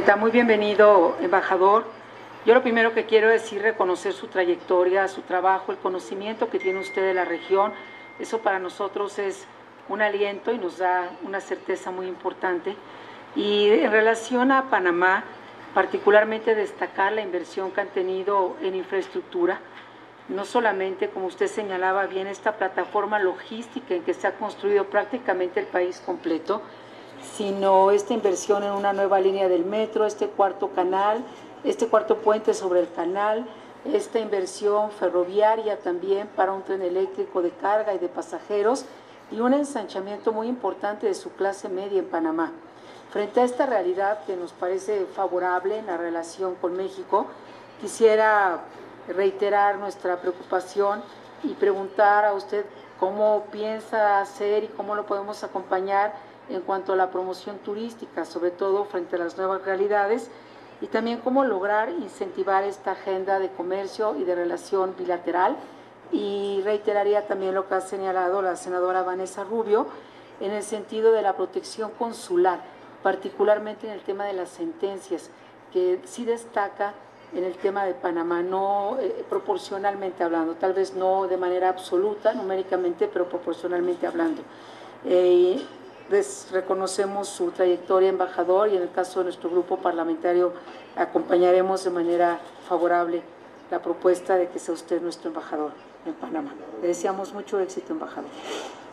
Está muy bienvenido, embajador. Yo lo primero que quiero es reconocer su trayectoria, su trabajo, el conocimiento que tiene usted de la región. Eso para nosotros es un aliento y nos da una certeza muy importante. Y en relación a Panamá, particularmente destacar la inversión que han tenido en infraestructura, no solamente, como usted señalaba bien, esta plataforma logística en que se ha construido prácticamente el país completo, sino esta inversión en una nueva línea del metro, este cuarto canal, este cuarto puente sobre el canal, esta inversión ferroviaria también para un tren eléctrico de carga y de pasajeros y un ensanchamiento muy importante de su clase media en Panamá. Frente a esta realidad que nos parece favorable en la relación con México, quisiera reiterar nuestra preocupación y preguntar a usted cómo piensa hacer y cómo lo podemos acompañar en cuanto a la promoción turística, sobre todo frente a las nuevas realidades, y también cómo lograr incentivar esta agenda de comercio y de relación bilateral. Y reiteraría también lo que ha señalado la senadora Vanessa Rubio en el sentido de la protección consular, particularmente en el tema de las sentencias, que sí destaca en el tema de Panamá, no proporcionalmente hablando, tal vez no de manera absoluta, numéricamente, pero proporcionalmente hablando. Les reconocemos su trayectoria, embajador, y en el caso de nuestro grupo parlamentario acompañaremos de manera favorable la propuesta de que sea usted nuestro embajador en Panamá. Le deseamos mucho éxito, embajador.